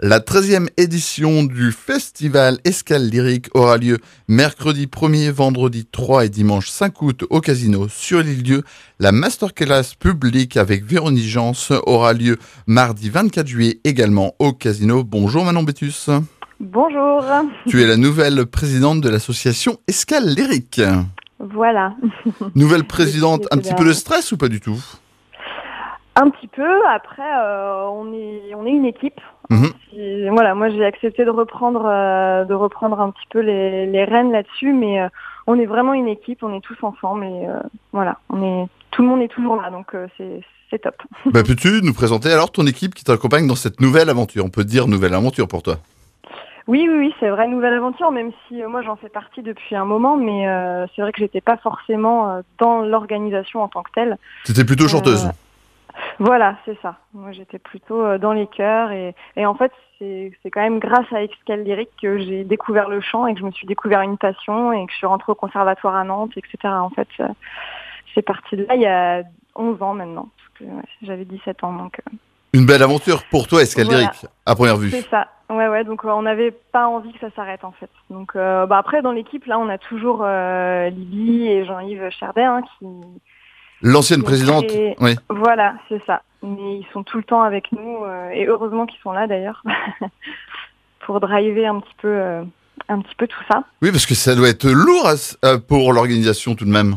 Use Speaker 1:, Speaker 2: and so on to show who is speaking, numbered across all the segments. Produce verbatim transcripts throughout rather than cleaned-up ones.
Speaker 1: La treizième édition du festival Escale Lyrique aura lieu mercredi premier, vendredi trois et dimanche cinq août au Casino sur l'île-Dieu. La masterclass publique avec Véronique Jans aura lieu mardi vingt-quatre juillet également au Casino. Bonjour Manon Bétus.
Speaker 2: Bonjour.
Speaker 1: Tu es la nouvelle présidente de l'association Escale Lyrique.
Speaker 2: Voilà.
Speaker 1: Nouvelle présidente, un petit peu de stress ou pas du tout ?
Speaker 2: Un petit peu. Après, euh, on est on est une équipe.
Speaker 1: Mmh.
Speaker 2: Et voilà, moi j'ai accepté de reprendre euh, de reprendre un petit peu les, les rênes là-dessus, mais euh, on est vraiment une équipe. On est tous ensemble et euh, voilà, on est tout le monde est toujours là, donc euh, c'est c'est top.
Speaker 1: Bah, peux-tu nous présenter alors ton équipe qui t'accompagne dans cette nouvelle aventure ? On peut dire nouvelle aventure pour toi.
Speaker 2: Oui, oui, oui, c'est vrai, nouvelle aventure, même si euh, moi j'en fais partie depuis un moment, mais euh, c'est vrai que j'étais pas forcément euh, dans l'organisation en tant que telle.
Speaker 1: T'étais plutôt chanteuse.
Speaker 2: Euh, Voilà, c'est ça. Moi, j'étais plutôt euh, dans les chœurs et, et en fait, c'est, c'est quand même grâce à Escale Lyrique que j'ai découvert le chant et que je me suis découvert une passion et que je suis rentrée au conservatoire à Nantes, et cetera. En fait, euh, c'est parti de là il y a onze ans maintenant, parce que ouais, j'avais dix-sept ans. Donc, euh,
Speaker 1: Une belle aventure pour toi, Escale
Speaker 2: voilà.
Speaker 1: Lyrique, à première vue.
Speaker 2: C'est ça. Ouais, ouais. Donc, euh, on n'avait pas envie que ça s'arrête, en fait. Donc, euh, bah, après, dans l'équipe, là, on a toujours euh, Libye et Jean-Yves Cherdet, hein, qui...
Speaker 1: L'ancienne présidente,
Speaker 2: Et
Speaker 1: oui.
Speaker 2: voilà, c'est ça. Mais ils sont tout le temps avec nous euh, et heureusement qu'ils sont là d'ailleurs pour driver un petit peu, euh, un petit peu tout ça.
Speaker 1: Oui, parce que ça doit être lourd à, pour l'organisation tout de même.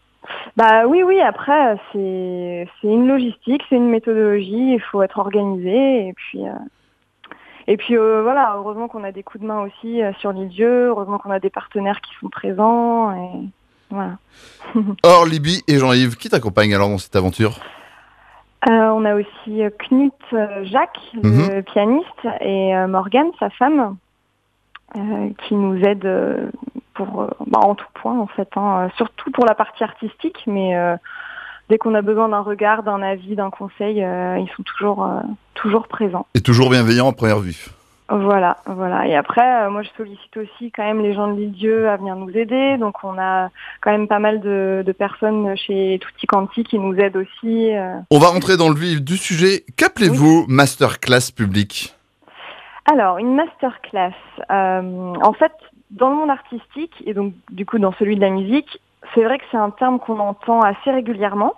Speaker 2: Bah oui, oui. Après, c'est c'est une logistique, c'est une méthodologie. Il faut être organisé et puis euh, et puis euh, voilà. Heureusement qu'on a des coups de main aussi euh, sur l'île-Dieu. Heureusement qu'on a des partenaires qui sont présents et voilà.
Speaker 1: Or, Libye et Jean-Yves, qui t'accompagnent alors dans cette aventure ?
Speaker 2: Euh, on a aussi euh, Knut euh, Jacques, le
Speaker 1: Mhm.
Speaker 2: pianiste, et euh, Morgane, sa femme, euh, qui nous aide euh, pour, euh, bah, en tout point en fait, hein, euh, surtout pour la partie artistique, mais euh, dès qu'on a besoin d'un regard, d'un avis, d'un conseil, euh, ils sont toujours, euh, toujours présents.
Speaker 1: Et toujours bienveillant à première vue.
Speaker 2: Voilà, voilà. Et après, euh, moi, je sollicite aussi quand même les gens de l'île-Dieu à venir nous aider. Donc, on a quand même pas mal de, de personnes chez Tutti Quanti qui nous aident aussi. Euh.
Speaker 1: On va rentrer dans le vif du sujet. Qu'appelez-vous
Speaker 2: Oui.
Speaker 1: masterclass publique ?
Speaker 2: Alors, une masterclass. Euh, en fait, dans le monde artistique et donc du coup dans celui de la musique, c'est vrai que c'est un terme qu'on entend assez régulièrement.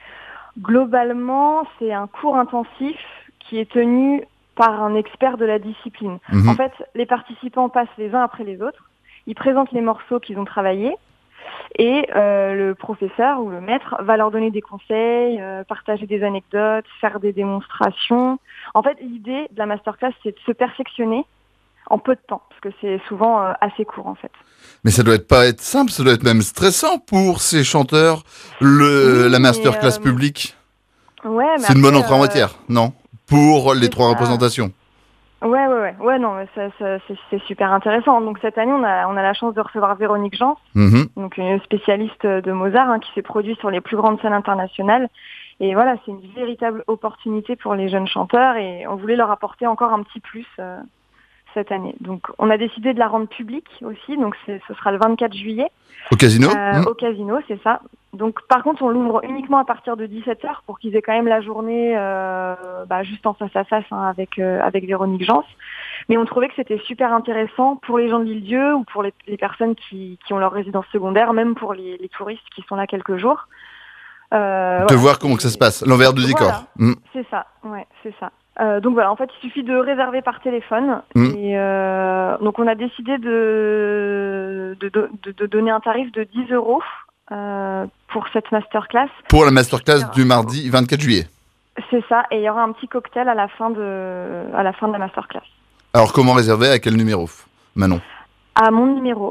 Speaker 2: Globalement, c'est un cours intensif qui est tenu par un expert de la discipline.
Speaker 1: Mhm.
Speaker 2: En fait, les participants passent les uns après les autres, ils présentent les morceaux qu'ils ont travaillés et euh, le professeur ou le maître va leur donner des conseils, euh, partager des anecdotes, faire des démonstrations. En fait, l'idée de la masterclass, c'est de se perfectionner en peu de temps, parce que c'est souvent euh, assez court en fait.
Speaker 1: Mais ça doit être pas être simple, ça doit être même stressant pour ces chanteurs, le,
Speaker 2: Oui,
Speaker 1: la
Speaker 2: mais,
Speaker 1: masterclass
Speaker 2: euh,
Speaker 1: publique.
Speaker 2: Ouais, mais
Speaker 1: C'est une bonne
Speaker 2: après,
Speaker 1: entrée en
Speaker 2: euh,
Speaker 1: matière, non ? Pour les
Speaker 2: c'est
Speaker 1: trois
Speaker 2: ça.
Speaker 1: représentations.
Speaker 2: Ouais, ouais, ouais, ouais, non, mais ça, ça, c'est, c'est super intéressant. Donc cette année, on a, on a la chance de recevoir Véronique Jans,
Speaker 1: Mhm.
Speaker 2: donc une spécialiste de Mozart, hein, qui s'est produite sur les plus grandes scènes internationales. Et voilà, c'est une véritable opportunité pour les jeunes chanteurs et on voulait leur apporter encore un petit plus euh, cette année. Donc on a décidé de la rendre publique aussi, donc c'est, ce sera le vingt-quatre juillet.
Speaker 1: Au Casino
Speaker 2: Euh,
Speaker 1: Mhm.
Speaker 2: Au Casino, c'est ça. Donc, par contre, on l'ouvre uniquement à partir de dix-sept heures pour qu'ils aient quand même la journée euh, bah, juste en face à face hein, avec euh, avec Véronique Jans. Mais on trouvait que c'était super intéressant pour les gens de l'île-Dieu ou pour les, les personnes qui, qui ont leur résidence secondaire, même pour les, les touristes qui sont là quelques jours. Euh,
Speaker 1: De
Speaker 2: voilà,
Speaker 1: voir
Speaker 2: c'est-
Speaker 1: comment que ça se passe, l'envers du décor.
Speaker 2: Voilà,
Speaker 1: Mhm.
Speaker 2: c'est ça. Ouais, c'est ça. Euh, donc voilà, en fait, il suffit de réserver par téléphone.
Speaker 1: Mhm.
Speaker 2: Et euh, donc on a décidé de, de, de, de donner un tarif de dix euros euh, pour cette masterclass.
Speaker 1: Pour la masterclass du mardi vingt-quatre juillet.
Speaker 2: C'est ça, et il y aura un petit cocktail à la fin de, à la fin de la masterclass.
Speaker 1: Alors comment réserver, à quel numéro, Manon ?
Speaker 2: À mon numéro.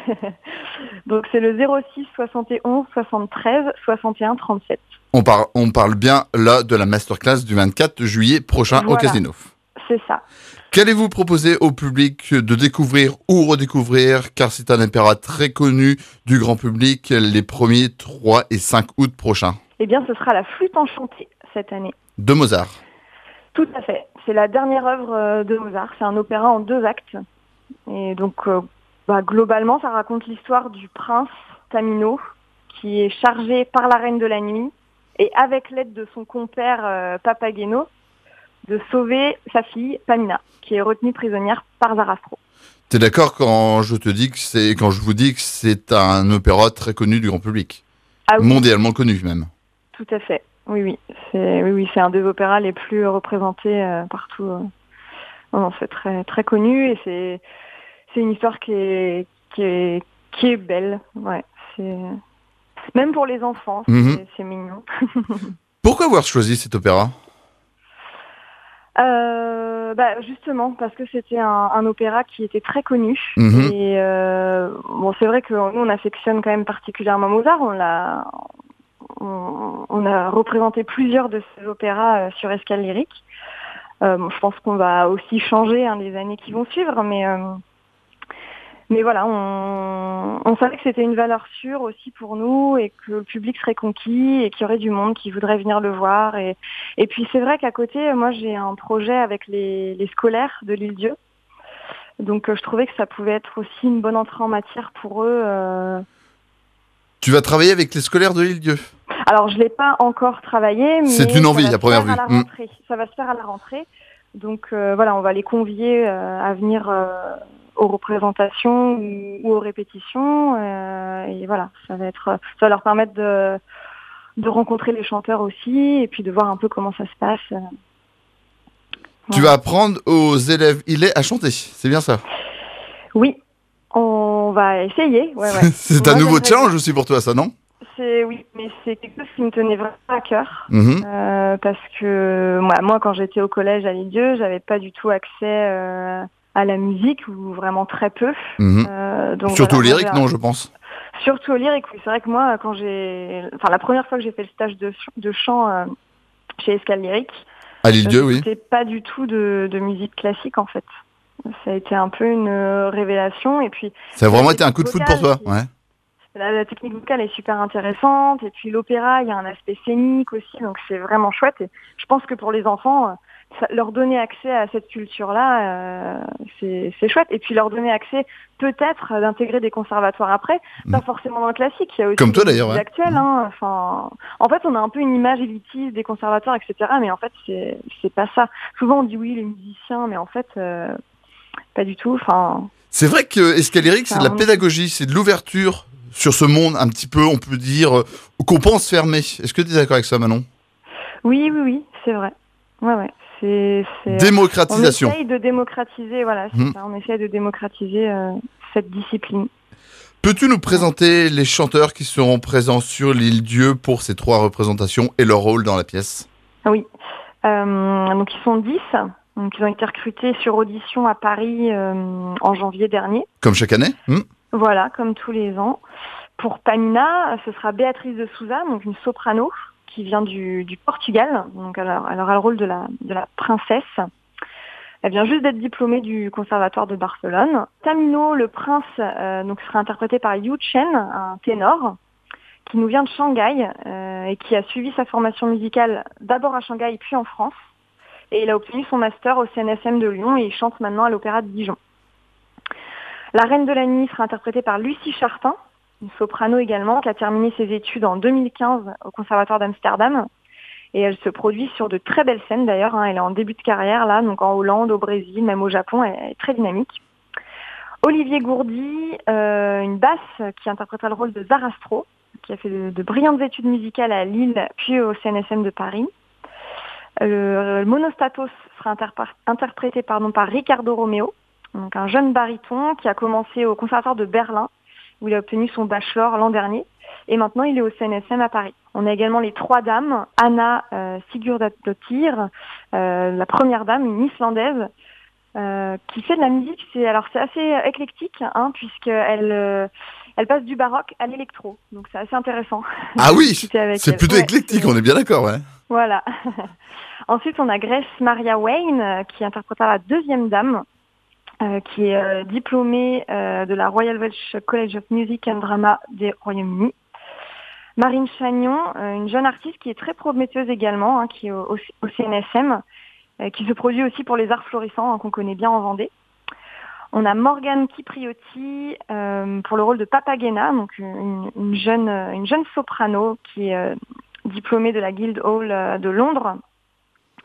Speaker 2: Donc c'est le zéro six soixante et onze soixante-treize soixante et un trente-sept.
Speaker 1: On, par, on parle bien là de la masterclass du vingt-quatre juillet prochain au
Speaker 2: Voilà,
Speaker 1: Casino.
Speaker 2: c'est ça.
Speaker 1: Qu'allez-vous proposer au public de découvrir ou redécouvrir, car c'est un opéra très connu du grand public, les premiers trois et cinq août prochains ?
Speaker 2: Eh bien, ce sera la flûte enchantée cette année.
Speaker 1: De Mozart.
Speaker 2: Tout à fait. C'est la dernière œuvre euh, de Mozart. C'est un opéra en deux actes. Et donc, euh, bah, globalement, ça raconte l'histoire du prince Tamino, qui est chargé par la reine de la nuit, et avec l'aide de son compère euh, Papageno, de sauver sa fille, Pamina, qui est retenue prisonnière par Zarastro.
Speaker 1: T'es d'accord quand je te dis que c'est, quand je vous dis que c'est un opéra très connu du grand public,
Speaker 2: ah, oui.
Speaker 1: mondialement connu même.
Speaker 2: Tout à fait. Oui, oui, c'est, oui, oui, c'est un des opéras les plus représentés euh, partout. Euh. Non, non, c'est très, très connu et c'est, c'est une histoire qui est, qui est, qui est belle. Ouais, c'est même pour les enfants, c'est, mm-hmm. c'est mignon.
Speaker 1: Pourquoi avoir choisi cet opéra ?
Speaker 2: Euh, bah justement parce que c'était un, un opéra qui était très connu
Speaker 1: mmh.
Speaker 2: et euh, bon c'est vrai que nous on affectionne quand même particulièrement Mozart, on l'a on, on a représenté plusieurs de ces opéras euh, sur Escale Lyrique. Euh, bon, je pense qu'on va aussi changer hein, les années qui vont suivre, mais euh, mais voilà, on, on savait que c'était une valeur sûre aussi pour nous et que le public serait conquis et qu'il y aurait du monde qui voudrait venir le voir. Et, et puis c'est vrai qu'à côté, moi j'ai un projet avec les, les scolaires de l'Île-Dieu. Donc euh, je trouvais que ça pouvait être aussi une bonne entrée en matière pour eux. Euh...
Speaker 1: Tu vas travailler avec les scolaires de l'Île-Dieu ?
Speaker 2: Alors je ne l'ai pas encore travaillé, mais
Speaker 1: c'est une envie à première vue.
Speaker 2: À la rentrée. Mmh. Ça va se faire à la rentrée. Donc euh, voilà, on va les convier euh, à venir... Euh, aux représentations ou, ou aux répétitions euh, et voilà, ça va être, ça va leur permettre de, de rencontrer les chanteurs aussi et puis de voir un peu comment ça se passe. Euh.
Speaker 1: Tu voilà. vas apprendre aux élèves Illet à chanter, c'est bien ça ?
Speaker 2: Oui, on va essayer. Ouais, ouais.
Speaker 1: c'est Moi, un nouveau challenge aussi pour toi, ça, non ?
Speaker 2: C'est oui, mais c'est quelque chose qui me tenait vraiment à cœur
Speaker 1: mmh.
Speaker 2: euh, parce que moi, moi, quand j'étais au collège à l'Île-Dieu, j'avais pas du tout accès. Euh, à la musique ou vraiment très peu.
Speaker 1: Mmh.
Speaker 2: Euh, donc
Speaker 1: Surtout
Speaker 2: voilà,
Speaker 1: au lyrique, non, je pense.
Speaker 2: Surtout au lyrique, oui. C'est vrai que moi, quand j'ai, enfin la première fois que j'ai fait le stage de, de chant euh, chez Escale Lyrique,
Speaker 1: à l'Île-Dieu, oui.
Speaker 2: C'était pas du tout de, de musique classique en fait. Ça a été un peu une révélation et puis.
Speaker 1: Ça a vraiment été un coup de foudre pour toi, ouais.
Speaker 2: La, la technique vocale est super intéressante et puis l'opéra, il y a un aspect scénique aussi, donc c'est vraiment chouette. Et je pense que pour les enfants, ça, leur donner accès à cette culture-là, euh, c'est, c'est chouette. Et puis leur donner accès peut-être d'intégrer des conservatoires après, mmh. pas forcément dans le classique. Il y a aussi
Speaker 1: comme toi
Speaker 2: des
Speaker 1: d'ailleurs, ouais.
Speaker 2: actuels. Hein, enfin, en fait, on a un peu une image élitiste des conservatoires, et cetera. Mais en fait, c'est c'est pas ça. Souvent, on dit oui, les musiciens, mais en fait, euh, pas du tout. Enfin.
Speaker 1: C'est vrai que Escale Lyrique, c'est de la pédagogie, c'est de l'ouverture sur ce monde un petit peu, on peut dire, qu'on pense fermé. Est-ce que tu es d'accord avec ça, Manon ?
Speaker 2: Oui, oui, oui, c'est vrai. Ouais, ouais. C'est, c'est...
Speaker 1: Démocratisation.
Speaker 2: On essaye de démocratiser, voilà, c'est mmh. ça. On essaye de démocratiser euh, cette discipline.
Speaker 1: Peux-tu nous présenter les chanteurs qui seront présents sur l'Île-Dieu pour ces trois représentations et leur rôle dans la pièce ?
Speaker 2: Oui. Euh, donc ils sont dix. Donc ils ont été recrutés sur audition à Paris euh, en janvier dernier.
Speaker 1: Comme chaque année ? mmh.
Speaker 2: Voilà, comme tous les ans. Pour Pamina, ce sera Béatrice de Souza, donc une soprano qui vient du, du Portugal. Donc elle, a, elle aura le rôle de la, de la princesse. Elle vient juste d'être diplômée du conservatoire de Barcelone. Tamino, le prince, euh, donc sera interprété par Yu Chen, un ténor, qui nous vient de Shanghai euh, et qui a suivi sa formation musicale d'abord à Shanghai puis en France. Et il a obtenu son master au C N S M de Lyon et il chante maintenant à l'Opéra de Dijon. La Reine de la Nuit sera interprétée par Lucie Chartin, une soprano également, qui a terminé ses études en deux mille quinze au Conservatoire d'Amsterdam. Et elle se produit sur de très belles scènes d'ailleurs. Hein. Elle est en début de carrière là, donc en Hollande, au Brésil, même au Japon. Elle est très dynamique. Olivier Gourdi, euh, une basse qui interprétera le rôle de Zarastro, qui a fait de, de brillantes études musicales à Lille, puis au C N S M de Paris. Euh, le monostatos sera interpr- interprété pardon, par Ricardo Romeo, donc un jeune baryton qui a commencé au Conservatoire de Berlin, où il a obtenu son bachelor l'an dernier. Et maintenant, il est au C N S M à Paris. On a également les trois dames. Anna euh, Sigurdardottir, euh, la première dame, une Islandaise, euh, qui fait de la musique. C'est, alors, c'est assez éclectique, hein, puisqu'elle euh, elle passe du baroque à l'électro. Donc, c'est assez intéressant.
Speaker 1: Ah oui, c'est
Speaker 2: elle.
Speaker 1: plutôt ouais, éclectique, c'est... on est bien d'accord, ouais.
Speaker 2: Voilà. Ensuite, on a Grace Maria Wayne, euh, qui interprétera la deuxième dame, Euh, qui est euh, diplômée euh, de la Royal Welsh College of Music and Drama des Royaumes-Unis. Marine Chagnon, euh, une jeune artiste qui est très prometteuse également, hein, qui est au, au C N S M, euh, qui se produit aussi pour les arts florissants, hein, qu'on connaît bien en Vendée. On a Morgane Kipriotti euh, pour le rôle de Papagena, donc une, une, jeune, une jeune soprano qui est euh, diplômée de la Guildhall euh, de Londres,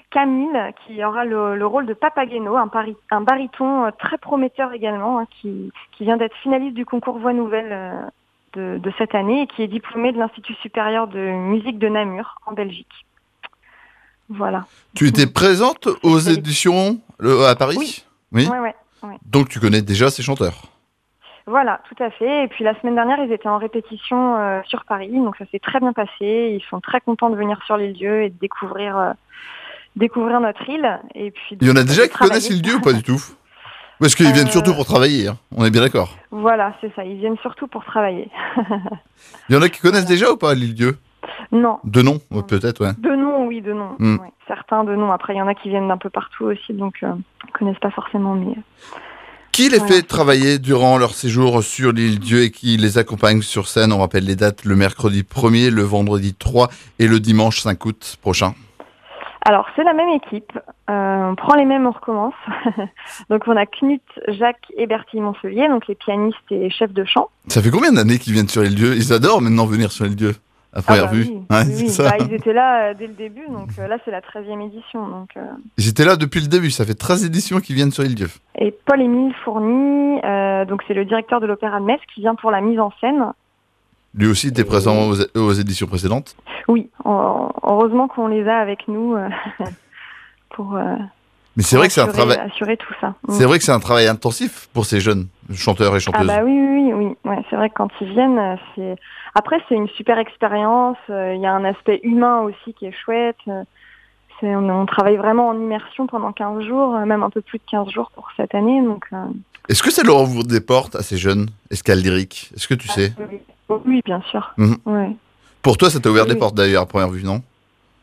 Speaker 2: Camille, qui aura le, le rôle de Papageno, un, pari, un baryton euh, très prometteur également, hein, qui, qui vient d'être finaliste du concours Voix Nouvelle euh, de, de cette année et qui est diplômé de l'Institut supérieur de musique de Namur, en Belgique. Voilà.
Speaker 1: Tu étais présente aux éditions le, à Paris?
Speaker 2: Oui.
Speaker 1: Oui.
Speaker 2: Ouais, ouais, ouais.
Speaker 1: Donc tu connais déjà ces chanteurs?
Speaker 2: Voilà, tout à fait. Et puis la semaine dernière, ils étaient en répétition euh, sur Paris, donc ça s'est très bien passé. Ils sont très contents de venir sur l'île-Dieu et de découvrir, euh, découvrir notre île. Et puis,
Speaker 1: il y en a déjà qui
Speaker 2: travailler.
Speaker 1: connaissent l'île-Dieu ou pas du tout? Parce qu'ils
Speaker 2: euh...
Speaker 1: viennent surtout pour travailler, hein. On est bien d'accord.
Speaker 2: Voilà, c'est ça, ils viennent surtout pour travailler.
Speaker 1: Il y en a qui connaissent
Speaker 2: voilà.
Speaker 1: déjà ou pas l'île-Dieu?
Speaker 2: Non.
Speaker 1: De nom, ouais, peut-être, ouais.
Speaker 2: De nom, oui, de nom. Mm. Ouais. Certains de nom. Après, il y en a qui viennent d'un peu partout aussi, donc euh, ils ne connaissent pas forcément, mais...
Speaker 1: Qui les voilà. fait travailler durant leur séjour sur l'île-Dieu et qui les accompagne sur scène? On rappelle les dates, le mercredi premier, le vendredi trois et le dimanche cinq août prochain.
Speaker 2: Alors, c'est la même équipe. Euh, on prend les mêmes, on recommence. Donc, on a Knut, Jacques et Bertille Montsevier, donc les pianistes et chefs de chant.
Speaker 1: Ça fait combien d'années qu'ils viennent sur l'île-Dieu? Ils adorent maintenant venir sur l'île-Dieu, à première
Speaker 2: ah bah
Speaker 1: vue.
Speaker 2: Oui,
Speaker 1: ouais,
Speaker 2: oui,
Speaker 1: c'est
Speaker 2: bah,
Speaker 1: ça.
Speaker 2: ils étaient là euh, dès le début, donc euh, là, c'est la treizième édition. Donc, euh...
Speaker 1: Ils étaient là depuis le début, ça fait treize éditions qu'ils viennent sur l'île-Dieu.
Speaker 2: Et Paul-Émile Fourny, euh, donc c'est le directeur de l'Opéra de Metz qui vient pour la mise en scène.
Speaker 1: Lui aussi était et... présent aux, aux éditions précédentes?
Speaker 2: Oui, heureusement qu'on les a avec nous euh, pour, euh,
Speaker 1: Mais c'est vrai que c'est un travail.
Speaker 2: Assurer tout ça.
Speaker 1: C'est vrai que c'est un travail intensif pour ces jeunes chanteurs et chanteuses.
Speaker 2: Ah bah oui, oui, oui. Ouais, c'est vrai que quand ils viennent, c'est. Après, c'est une super expérience. Il euh, y a un aspect humain aussi qui est chouette. C'est, on, on travaille vraiment en immersion pendant quinze jours, même un peu plus de quinze jours pour cette année. Donc. Euh...
Speaker 1: Est-ce que ça leur ouvre des portes à ces jeunes Escale lyrique? Est-ce que tu ah, sais?
Speaker 2: Oui, oui, bien sûr.
Speaker 1: Mmh.
Speaker 2: Ouais.
Speaker 1: Pour toi, ça t'a ouvert
Speaker 2: oui.
Speaker 1: des portes d'ailleurs à première vue, non?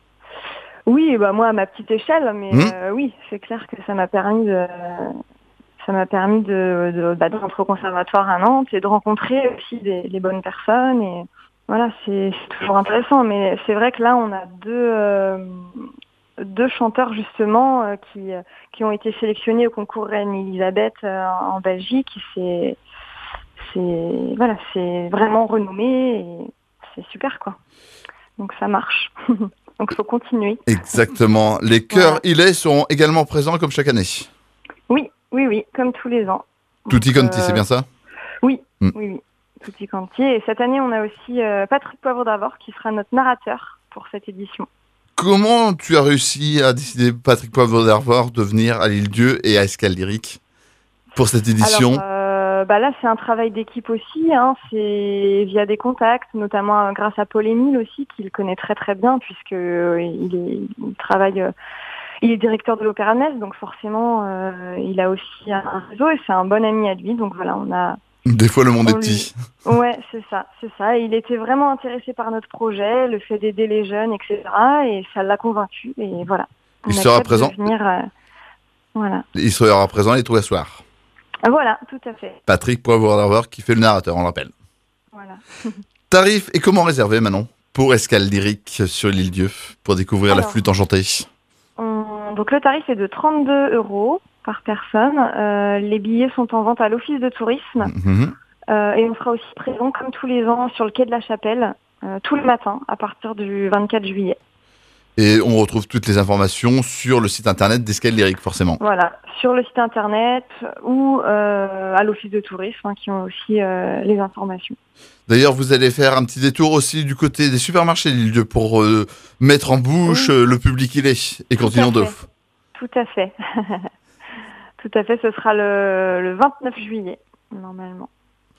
Speaker 2: Oui, bah moi à ma petite échelle, mais
Speaker 1: mmh.
Speaker 2: euh, oui, c'est clair que ça m'a permis de, ça m'a permis de, de, bah, de rentrer au conservatoire à Nantes et de rencontrer aussi des, les bonnes personnes. Et voilà, c'est, c'est toujours intéressant. Mais c'est vrai que là, on a deux, euh, deux chanteurs justement euh, qui, qui ont été sélectionnés au concours Reine Elisabeth euh, en Belgique. C'est, c'est, voilà, c'est vraiment renommé et c'est super quoi. Donc ça marche. Donc il faut continuer.
Speaker 1: Exactement. Les chœurs
Speaker 2: voilà.
Speaker 1: Illet sont également présents comme chaque année.
Speaker 2: Oui, oui, oui, comme tous les ans.
Speaker 1: Tutti quanti, euh... c'est bien ça?
Speaker 2: Oui, mm. oui, oui. Tutti quanti. Et cette année, on a aussi euh, Patrick Poivre d'Arvor qui sera notre narrateur pour cette édition.
Speaker 1: Comment tu as réussi à décider, Patrick Poivre d'Arvor, de venir à l'île-Dieu et à Escale lyrique pour cette édition?
Speaker 2: Alors, euh, bah là, c'est un travail d'équipe aussi. Hein. C'est via des contacts, notamment grâce à Paul-Émile aussi, qu'il connaît très très bien, puisque euh, il, est, il travaille, euh, il est directeur de l'Opéra de Metz, donc forcément, euh, il a aussi un réseau et c'est un bon ami à lui. Donc voilà, on a.
Speaker 1: Des fois, le monde est petit.
Speaker 2: Lui... Ouais, c'est ça, c'est ça. Il était vraiment intéressé par notre projet, le fait d'aider les jeunes, et cetera. Et ça l'a convaincu. Et voilà.
Speaker 1: Il sera présent.
Speaker 2: Venir, euh... Voilà.
Speaker 1: Il sera présent les trois soirs.
Speaker 2: Voilà, tout à fait.
Speaker 1: Patrick Poivre d'Arvor qui fait le narrateur, on l'appelle.
Speaker 2: Voilà.
Speaker 1: Tarif et comment réserver, Manon, pour Escale lyrique sur l'île-Dieu, pour découvrir Alors, la flûte enchantée?
Speaker 2: on... Donc le tarif est de trente-deux euros par personne. Euh, les billets sont en vente à l'office de tourisme. Mmh. Euh, et on sera aussi présent, comme tous les ans, sur le quai de la Chapelle, euh, tous les matins, à partir du vingt-quatre juillet.
Speaker 1: Et on retrouve toutes les informations sur le site internet d'Escale lyrique, forcément.
Speaker 2: Voilà, sur le site internet ou euh, à l'office de tourisme, hein, qui ont aussi euh, les informations.
Speaker 1: D'ailleurs, vous allez faire un petit détour aussi du côté des supermarchés de l'île-Dieu pour euh, mettre en bouche oui. euh, le public il est et continuons d'offre.
Speaker 2: Tout à fait. Tout à fait, ce sera le, le vingt-neuf juillet, normalement.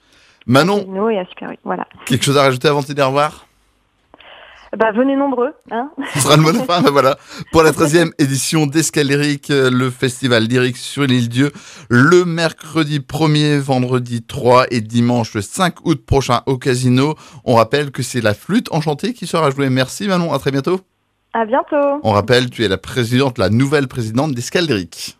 Speaker 1: Manon,
Speaker 2: et à Super, voilà.
Speaker 1: Quelque chose à rajouter avant de te dire au revoir?
Speaker 2: Bah, venez nombreux, hein.
Speaker 1: Ce sera le mot de fin, ben voilà. Pour la treizième édition d'Escale lyrique, le festival lyrique sur l'île-Dieu, le mercredi premier, vendredi trois et dimanche le cinq août prochain au Casino. On rappelle que c'est la flûte enchantée qui sera jouée. Merci Manon, à très bientôt.
Speaker 2: À bientôt.
Speaker 1: On rappelle, tu es la présidente, la nouvelle présidente d'Escale lyrique.